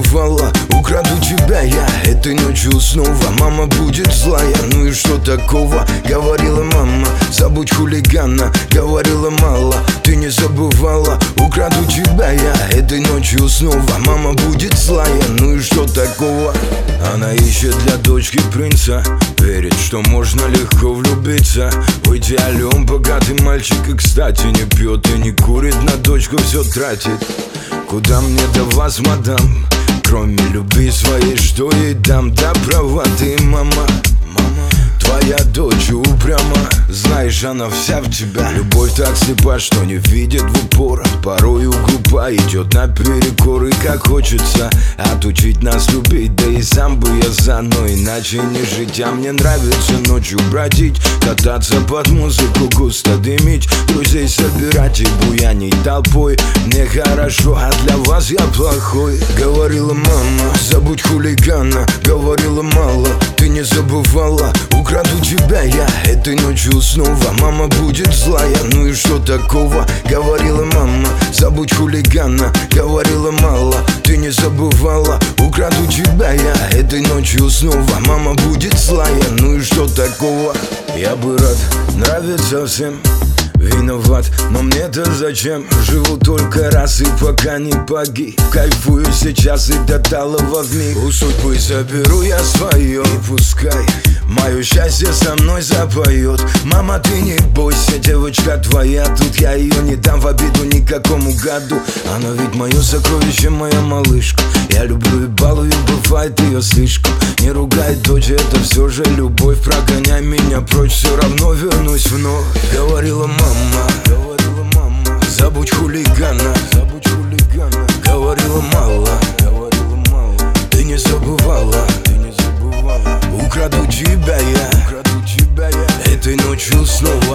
забывала, украду тебя я этой ночью снова. Мама будет злая, ну и что такого? Говорила мама, забудь хулигана. Говорила мало, ты не забывала, украду тебя я этой ночью снова. Мама будет злая, ну и что такого? Она ищет для дочки принца, верит, что можно легко влюбиться. В идеале он богатый мальчик и, кстати, не пьет и не курит, на дочку все тратит. Куда мне до вас, мадам, кроме любви своей, что ей дам? Да права ты, мама. Твоя дочь упряма, знаешь, она вся в тебя. Любовь так слепа, что не видит в упор. Порою глупа, идет наперекор. И как хочется отучить нас любить, да и сам бы я за, но иначе не жить. А мне нравится ночью бродить, кататься под музыку, густо дымить, друзей собирать и буянить толпой. Мне хорошо, а для вас я плохой. Говорила мама, забудь хулигана. Говорила мало, ты не забывала, украду тебя я этой ночью снова. Мама будет злая, ну и что такого? Говорила мама, забудь хулигана. Говорила мало, ты не забывала, украду тебя я этой ночью снова. Мама будет злая, ну и что такого? Я бы рад нравиться всем, виноват, но мне-то зачем? Живу только раз и пока не погиб, кайфую сейчас и до талого вмиг. У судьбы заберу я свое, и пускай мое счастье со мной запоет. Мама, ты не бойся, девочка твоя, тут я ее не дам в обиду никакому гаду. Она ведь мое сокровище, моя малышка. Я люблю и балую, бывает ее слишком. Не ругай, дочь, это все же любовь. Прогоняй меня прочь, все равно вернусь вновь. Говорила мама, забудь хулигана. Говорила мало, ты не забывала, украду тебя я этой ночью снова.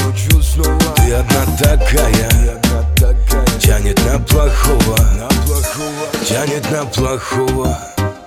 Ты одна такая, тянет на плохого, тянет на плохого.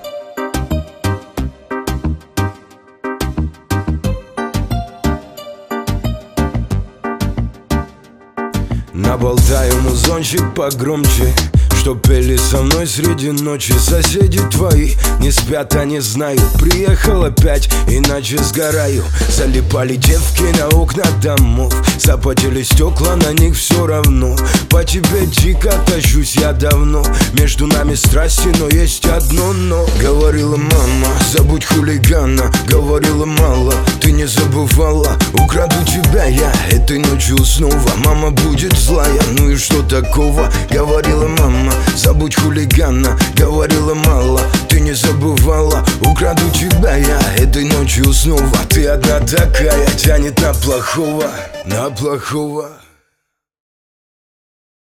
Наболтаю музончик погромче, что пели со мной среди ночи. Соседи твои не спят, они знают. Приехал опять, иначе сгораю. Залипали девки на окна домов, запотели стекла, на них все равно. По тебе дико тащусь я давно, между нами страсти, но есть одно но. Говорила мама, забудь хулигана. Говорила мало, ты не забывала, украду тебя я этой ночью снова. Мама будет злая, ну и что такого? Говорила мама, забудь хулигана. Говорила мало, ты не забывала, украду тебя я этой ночью снова. Ты одна такая, тянет на плохого, на плохого.